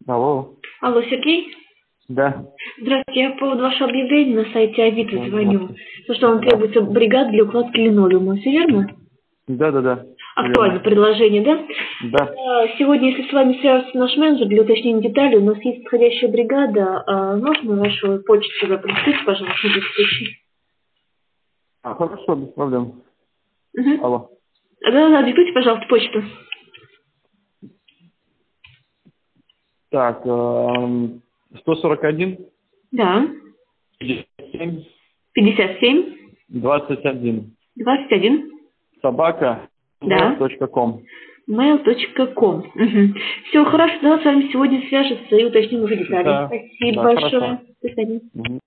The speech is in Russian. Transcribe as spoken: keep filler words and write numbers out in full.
Алло. Алло, Сергей? Да. Здравствуйте, я по поводу вашего объявления на сайте Авито Ну, звоню. здравствуйте. То, что вам Да. требуется бригада для укладки линолеума, все верно? Да, да, да. Актуально Верно. предложение, да? Да. А, Сегодня, если с вами свяжется наш менеджер для уточнения деталей, у нас есть подходящая бригада. А, Можно вашу почту сюда прислать, пожалуйста, на этот случай? А, хорошо, без проблем. Угу. Алло. Да-да-да, диктуйте, пожалуйста, почту. Так, эм, сто сорок один, Да. пятьдесят семь, пятьдесят семь, двадцать один. двадцать один. Собака Да. точка ком. mail точка ком. Угу. Все, хорошо, да, с вами сегодня свяжется и уточним уже детали. Да. Спасибо Да, большое. хорошо. До свидания. Мгм.